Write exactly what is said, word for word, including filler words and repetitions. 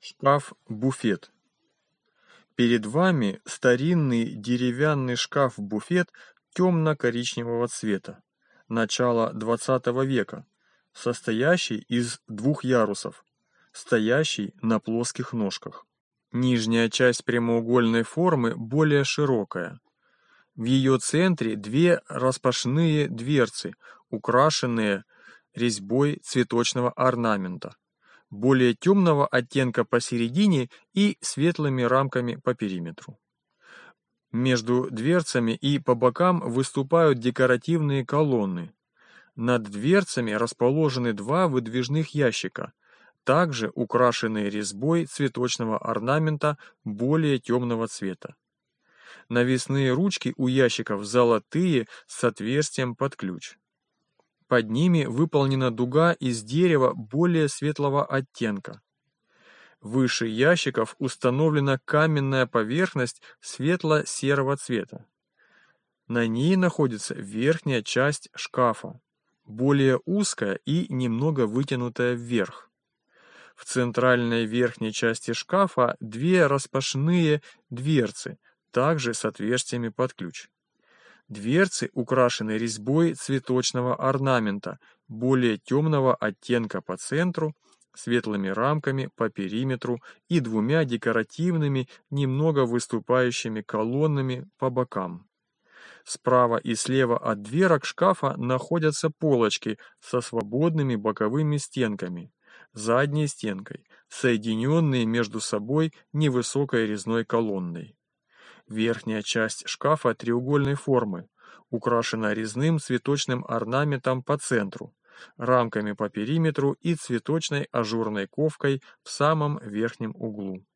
Шкаф-буфет. Перед вами старинный деревянный шкаф-буфет темно-коричневого цвета, начала двадцатого века, состоящий из двух ярусов, стоящий на плоских ножках. Нижняя часть прямоугольной формы более широкая. В ее центре две распашные дверцы, украшенные резьбой цветочного орнамента, более темного оттенка посередине и светлыми рамками по периметру. Между дверцами и по бокам выступают декоративные колонны. Над дверцами расположены два выдвижных ящика, также украшенные резьбой цветочного орнамента более темного цвета. Навесные ручки у ящиков золотые с отверстием под ключ. Под ними выполнена дуга из дерева более светлого оттенка. Выше ящиков установлена каменная поверхность светло-серого цвета. На ней находится верхняя часть шкафа, более узкая и немного вытянутая вверх. В центральной верхней части шкафа две распашные дверцы, также с отверстиями под ключ. Дверцы украшены резьбой цветочного орнамента более темного оттенка по центру, светлыми рамками по периметру и двумя декоративными, немного выступающими колоннами по бокам. Справа и слева от дверок шкафа находятся полочки со свободными боковыми стенками, задней стенкой, соединенные между собой невысокой резной колонной. Верхняя часть шкафа треугольной формы, украшена резным цветочным орнаментом по центру, рамками по периметру и цветочной ажурной ковкой в самом верхнем углу.